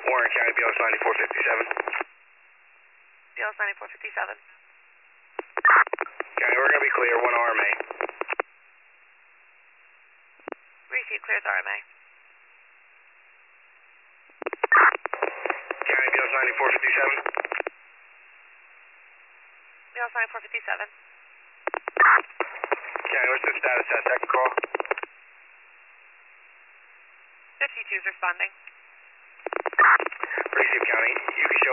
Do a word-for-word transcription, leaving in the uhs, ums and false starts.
Warren County, B L S ninety-four fifty-seven. B L S ninety-four fifty-seven. County, we're going to be clear, one R M A. Repeat, clears R M A. County, B L S ninety-four fifty-seven. B L S ninety-four fifty-seven. County, what's the status at second call? fifty-two is responding. Receive, County. You can show